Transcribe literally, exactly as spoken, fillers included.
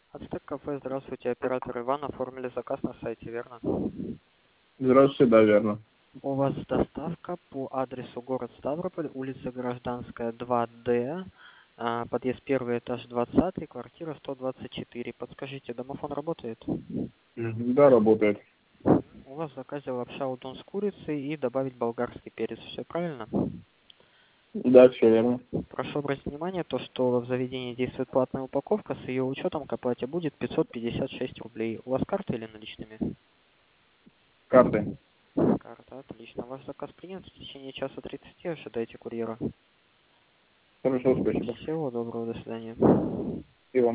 Ацтек кафе, здравствуйте, оператор Иван, оформили заказ на сайте, верно? Здравствуйте, да, верно. У вас доставка по адресу город Ставрополь, улица Гражданская, два Д, а, подъезд первый, этаж двадцатый, квартира сто двадцать четыре. Подскажите, домофон работает? Мгм. Да, работает. У вас в заказе лапша удон с курицей и добавить болгарский перец, все правильно? Да, все верно. Прошу обратить внимание, то, что в заведении действует платная упаковка, с ее учетом к оплате будет пятьсот пятьдесят шесть рублей. У вас карта или наличными? Карты. Карта, отлично. Ваш заказ принят, в течение часа тридцати ожидайте курьера. Хорошо, спасибо. Всего доброго, до свидания.